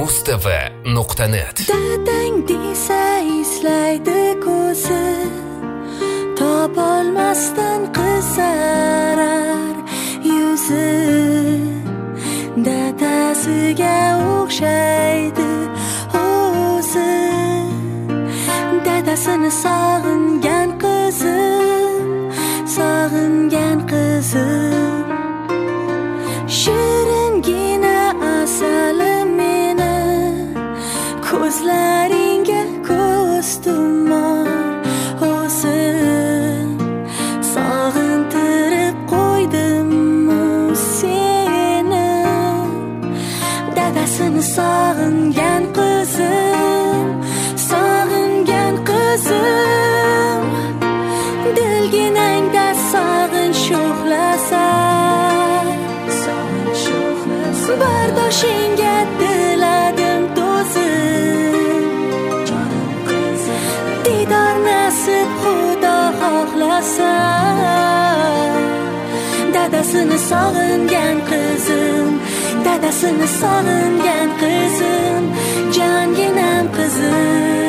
mustava.net. Dadang desa eslaydi ko'zi, topolmasdan qizarar yuzi. Dadasiga o'xshaydi o'zi, dadasini sog'ingan qizim, sog'ingan qizim. Shiringina asalim meni, ko'zlaringga ko'z tumor o'zim. Sog'intirib qo'ydim-mu seni, dadasini sog'ingan qizim, sog'ingan qizim. Dilginangda sog'in sho'xlasa, bardoshingga diladim to'zim. Didor nasib xudo xohlasa, dadasini sog'ingan qizim, dadasini sog'ingan qizim, jonginam qizim.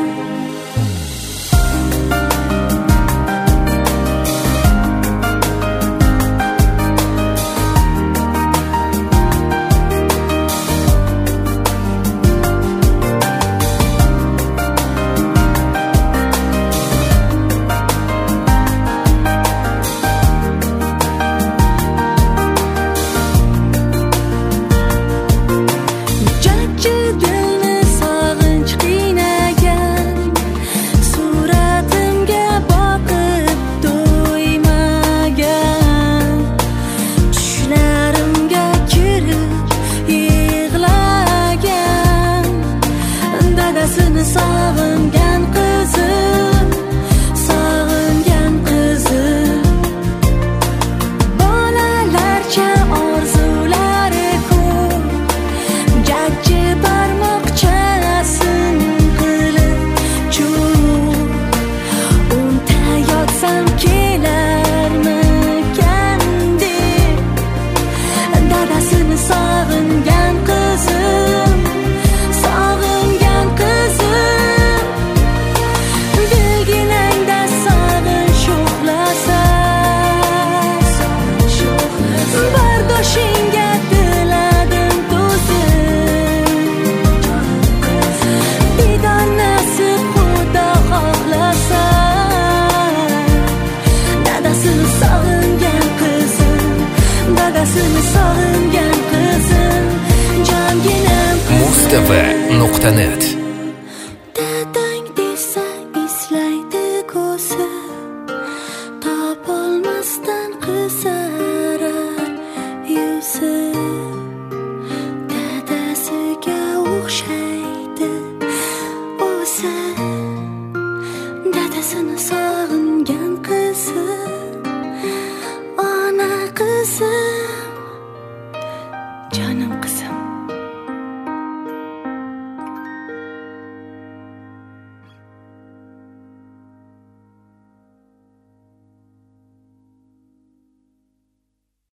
Sog'ingan qizim, sog'ingan qizim. Bolalarcha orzulari ko'p, jajji barmoqchasin qilib cho'p. Unta yotsam kelarmikan deb, dadasini sog'ingan qizim, sog'ingan qizim. Bardoshingga diladim to'zim. Didor nasib xudo xohlasa, dadasini sog'ingan qizim, dadasini sog'ingan qizim, jonginam qizim. mustava.net